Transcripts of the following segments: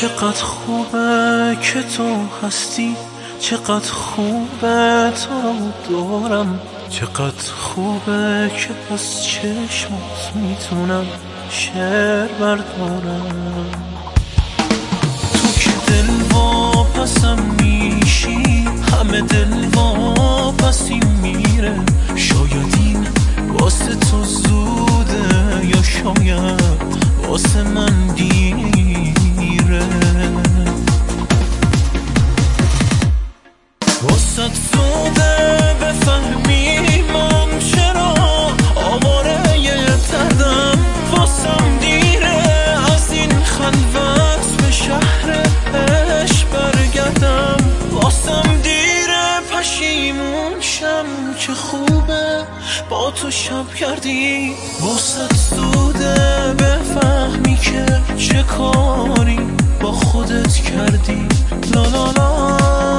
چقدر خوبه که تو هستی، چقدر خوبه تو دارم، چقدر خوبه که از چشمات میتونم شعر بردارم. تو که دل واپسم میشی، همه دل واپسی میره. شاید این واسه تو زوده یا شاید واسه من دیره. واسه زوده بفهمی من چرا آواره دردم، واسم دیره از این خلوت به شهر عشق برگردم. واسم دیره پشیمون شم که خوبه با تو شب کردی. واسه زوده بفهمی که چه کاری با خودت کردی. لا لا لا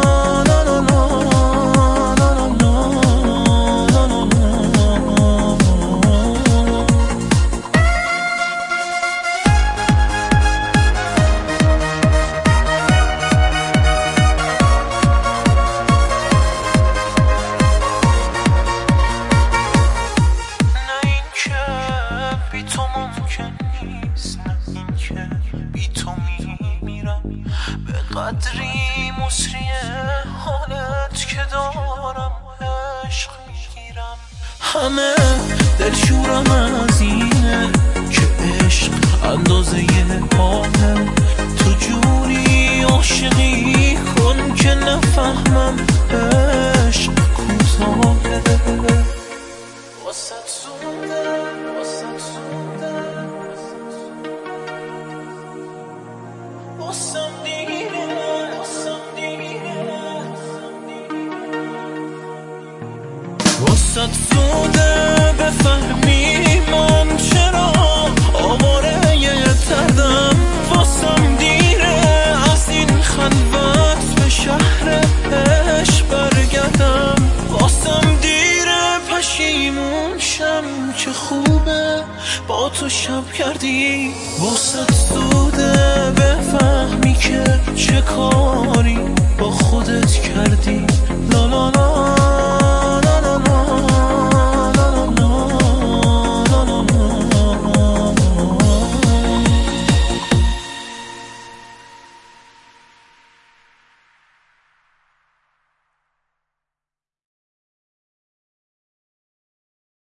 قدری مصریه حالت که دارم عشق میگیرم. همه دلشورم از اینه که عشق اندازه حاله. تو جوری عاشقی کن که نفهمم عشق کوتاهه. واسه زوده واسه زوده واسم دیره واسه زوده بفهم